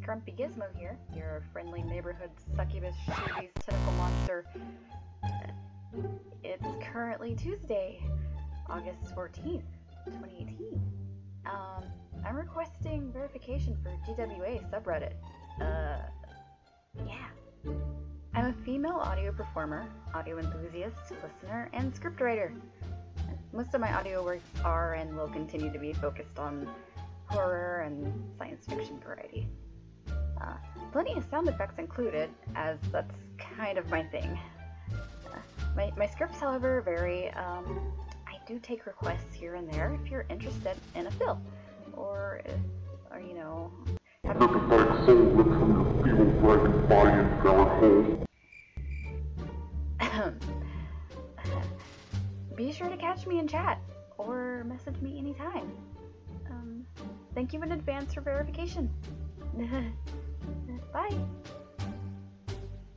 Grumpy Gizmo here, your friendly neighborhood succubus shoobies tentacle monster. It's currently Tuesday, August 14th, 2018. I'm requesting verification for GWA subreddit. Yeah. I'm a female audio performer, audio enthusiast, listener, and scriptwriter. Most of my audio works are and will continue to be focused on horror and science fiction variety. Plenty of sound effects included, as that's kind of my thing. My scripts, however, vary. I do take requests here and there if you're interested in a fill, or you know, Sympathetic soul lift from your feeble dragon body and powered hole. Be sure to catch me in chat, or message me anytime. Thank you in advance for verification. Bye!